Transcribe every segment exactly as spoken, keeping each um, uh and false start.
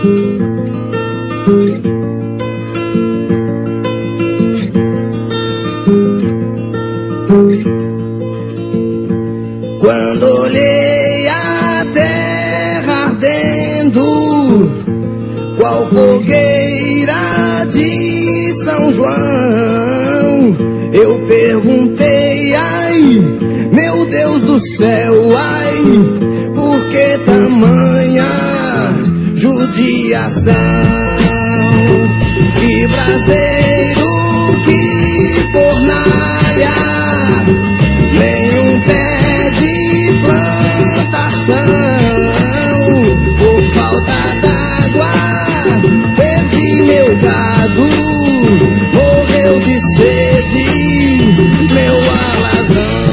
Quando olhei a terra ardendo, qual fogueira de São João, eu perguntei, ai, meu Deus do céu, ai, por que tamanha judiação? Que braseiro, que fornalha, nenhum pé de plantação. Por falta d'água perdi meu gado, morreu de sede meu alazão.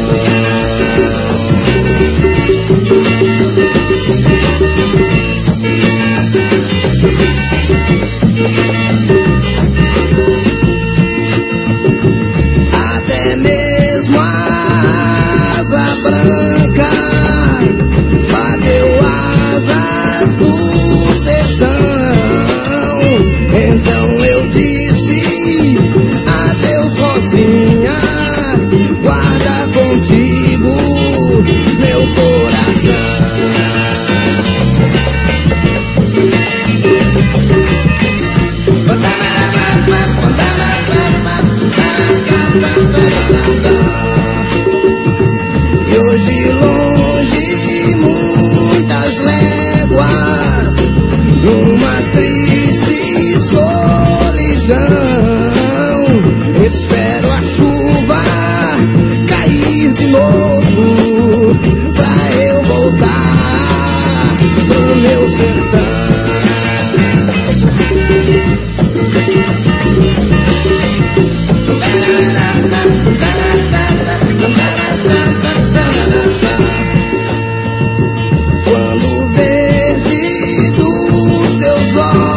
Até mesmo a asa branca bateu asas do sertão. Então eu disse adeus, Rosinha, guarda contigo meu coração. E hoje longe, muitas léguas, numa triste solidão, espero a chuva cair de novo pra eu voltar pro meu sertão. Quando o verde dos teus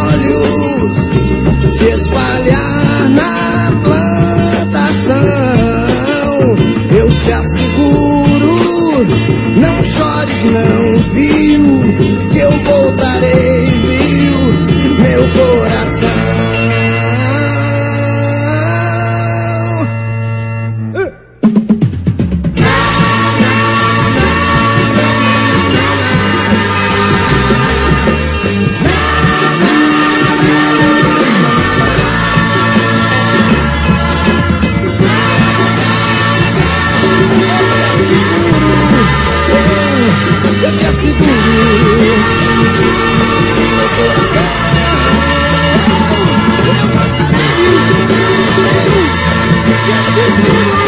olhos se espalhar na plantação, eu te asseguro, não chores não, viu, que eu voltarei, viu, meu coração. Eu te asseguro, meu coração, eu te asseguro.